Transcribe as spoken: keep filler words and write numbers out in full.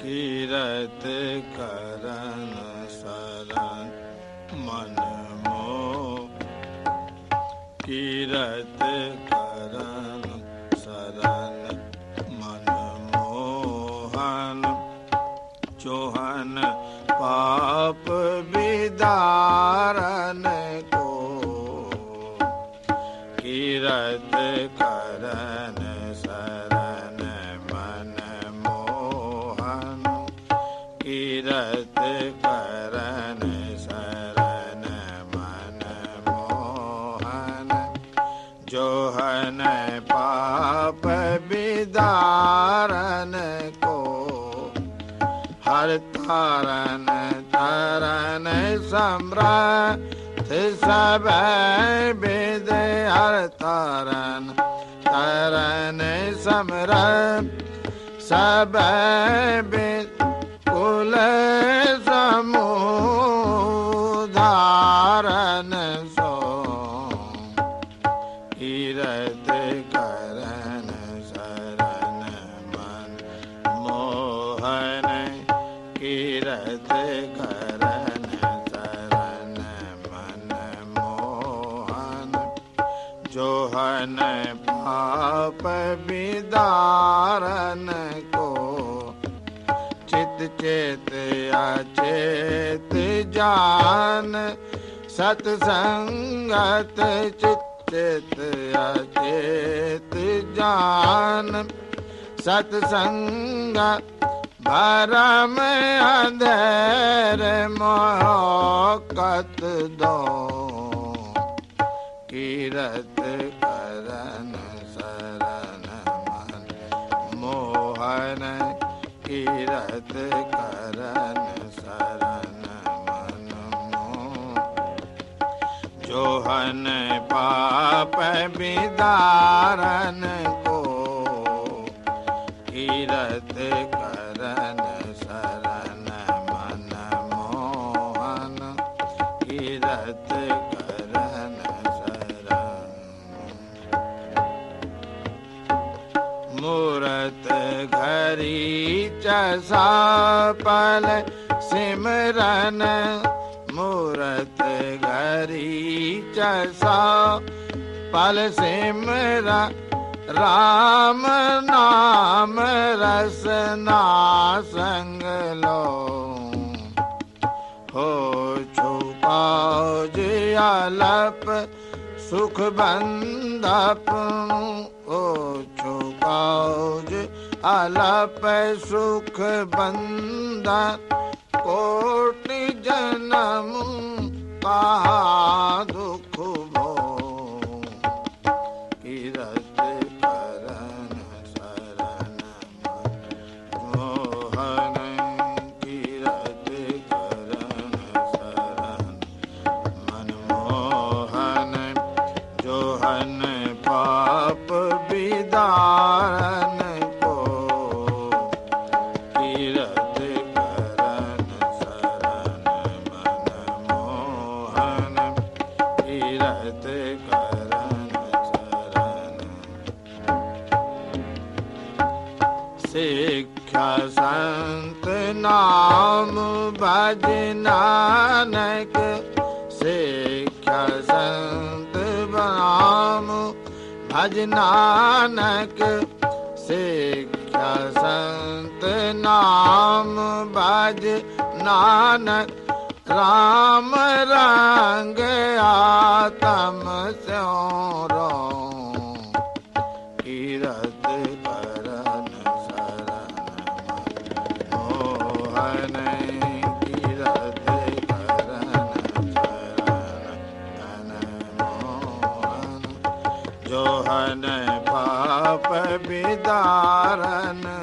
कीरत करन सरन मन मोह, कीरत करन सरन मन मोहन, चोहन पाप विदारन को, कीरत करन सरन मन मोहन, कीरत करन सरन मन मोहन, जोहन पाप विदारन को, हर तारन तरन समृत सब वेद, हर तारन तरन समृत सब वेद, कुल समुधारन सो, कीरत करन सरन मन मोहन, कीरत करन सरन मन मोहन, जोहन पाप विदारन को, चित चेत अचेत जान सत्संगत, चित चेत अचेत जान सत्संग, भरम अंधेर मोहकत दो, कीरत करन सरन मन मोहन, कीरत करन सरन मन मोह, जोहन पाप विदारन को, कीरत करन सरन मन मोहन, कीरत करन सरन, मूरत घरी चसा पल सिमरन, मूरत घरी चसा पल सिमरन, राम नाम रसना संग लो, हो छुपाओ जियालप सुख बंदप, हो छुपाओ जियालप सुख बंदन, कोटि जन्म कहा दुख भो, कीरत करन सरन मन मोहन, कीरत करन सरन मन मोहन, जोहन पाप विदारन को, कीरत करन सरन मन मोहन, कीरत करन सरन, शिक्षा संत नाम भज नानक, शिक्षा संत नाम भज नानक, शिक्षा संत नाम भज नानक, राम रंग आत्म स्योरो, कीरत करन सरन मोहन, कीरत करन सरन मोहन, जोहन पाप विदारन